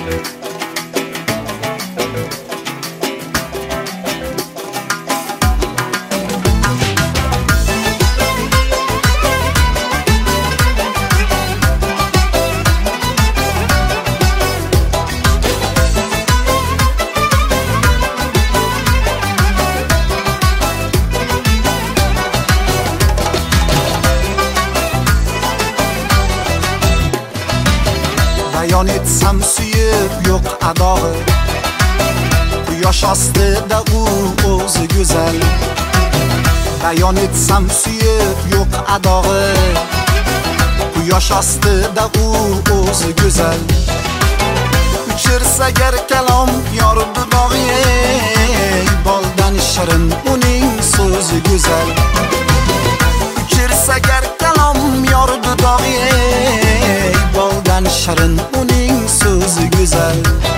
Bayon etsam suyib yo'q adog'i, quyosh ostida u o'zi go'zal. Bayon etsam suyib yo'q adog'i, quyosh ostida u o'zi go'zal. Uchirsa gar kalom yor dudog'i, boldan shirin uning so'zi go'zal. Uchirsa gar kalom yor dudog'i, boldan shirin uning so'zi go'zal.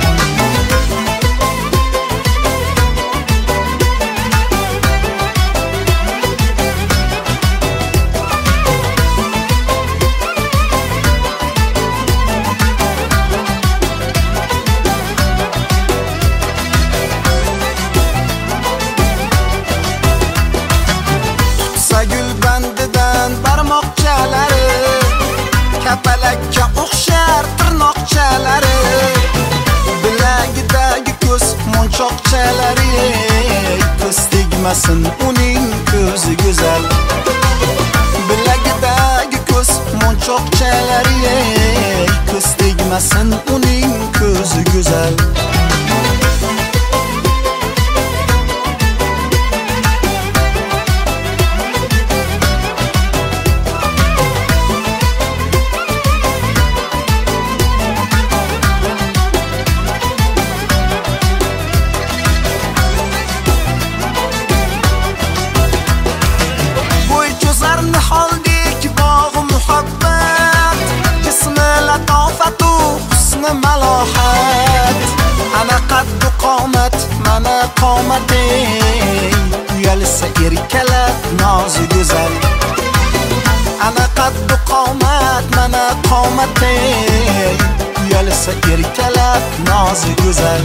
Tutsa gul bandidan barmoqchalari, kapalakka o'xshar tirnoqchalari, bilagidagi ko'z monchoqchalari, ko'z tegmasin uning ko'zi go'zal. Bilagidagi ko'z monchoqchalari, ko'z tegmasin uning ko'zi go'zal. Malohat ana qaddu qomat mana qomatay, uyalsa erkalab nozi go'zal. Ana qaddu qomat mana qomatay, uyalsa erkalab nozi go'zal.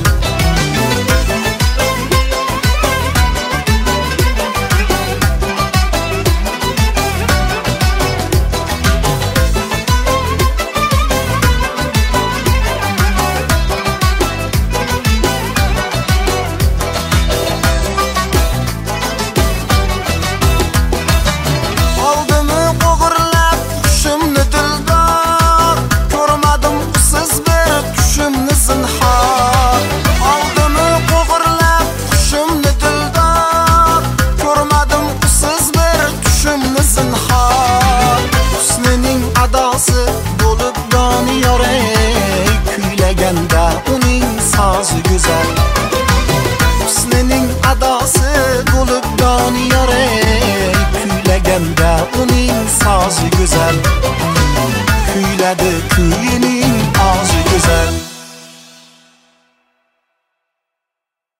Bo'lib doniyor kuylaganda uning sozi go'zal. Husnining adosi bo'lib doniyor kuylaganda uning sozi go'zal. Kuyladi kuyining ozi go'zal.